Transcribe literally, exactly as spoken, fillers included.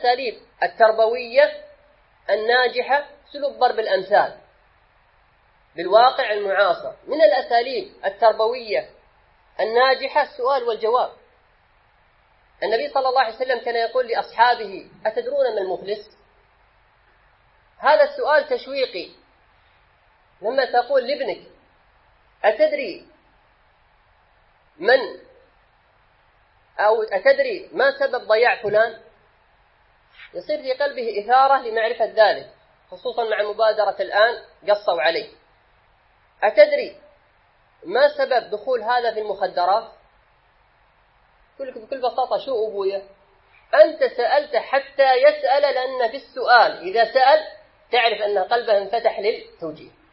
الأساليب التربوية الناجحة أسلوب ضرب الأمثال بالواقع المعاصر. من الأساليب التربوية الناجحة السؤال والجواب. النبي صلى الله عليه وسلم كان يقول لأصحابه: أتدرون ما المفلس؟ هذا السؤال تشويقي. لما تقول لابنك: أتدري من أو أتدري ما سبب ضياع فلان؟ يصير في قلبه إثارة لمعرفة ذلك، خصوصا مع مبادرة الآن قصوا عليه. أتدري ما سبب دخول هذا في المخدرات؟ يقول لك بكل بساطة: شو أبويا؟ أنت سألت حتى يسأل، لأن بالسؤال إذا سأل تعرف أن قلبه انفتح للتوجيه.